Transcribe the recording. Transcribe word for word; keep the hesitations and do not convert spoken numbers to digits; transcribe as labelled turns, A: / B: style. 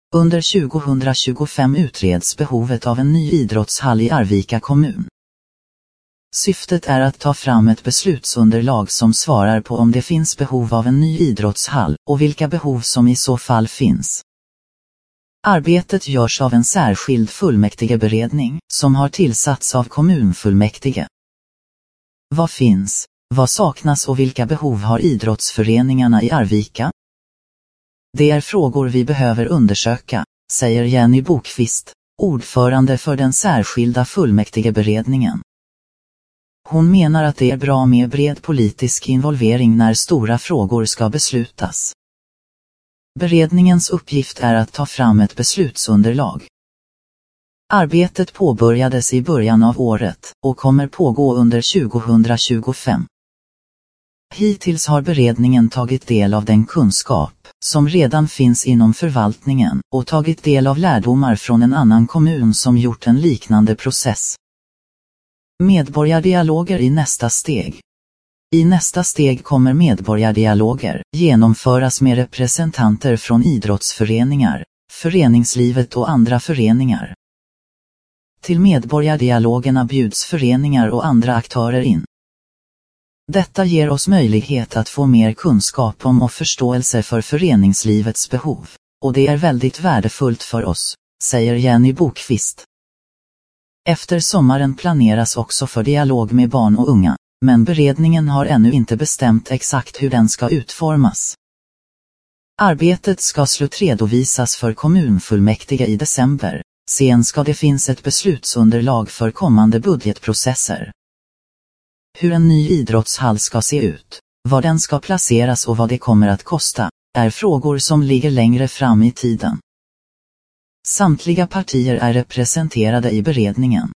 A: Under tjugohundratjugofem utreds behovet av en ny idrottshall i Arvika kommun. Syftet är att ta fram ett beslutsunderlag som svarar på om det finns behov av en ny idrottshall och vilka behov som i så fall finns. Arbetet görs av en särskild fullmäktigeberedning som har tillsatts av kommunfullmäktige. Vad finns, vad saknas och vilka behov har idrottsföreningarna i Arvika? Det är frågor vi behöver undersöka, säger Jenny Bokvist, ordförande för den särskilda fullmäktigeberedningen. Hon menar att det är bra med bred politisk involvering när stora frågor ska beslutas. Beredningens uppgift är att ta fram ett beslutsunderlag. Arbetet påbörjades i början av året och kommer pågå under tjugohundratjugofem. Hittills har beredningen tagit del av den kunskap som redan finns inom förvaltningen och tagit del av lärdomar från en annan kommun som gjort en liknande process. Medborgardialoger i nästa steg. I nästa steg kommer medborgardialoger genomföras med representanter från idrottsföreningar, föreningslivet och andra föreningar. Till medborgardialogerna bjuds föreningar och andra aktörer in. Detta ger oss möjlighet att få mer kunskap om och förståelse för föreningslivets behov, och det är väldigt värdefullt för oss, säger Jenny Bokvist. Efter sommaren planeras också för dialog med barn och unga, men beredningen har ännu inte bestämt exakt hur den ska utformas. Arbetet ska slutredovisas för kommunfullmäktige i december, sen ska det finnas ett beslutsunderlag för kommande budgetprocesser. Hur en ny idrottshall ska se ut, var den ska placeras och vad det kommer att kosta, är frågor som ligger längre fram i tiden. Samtliga partier är representerade i beredningen.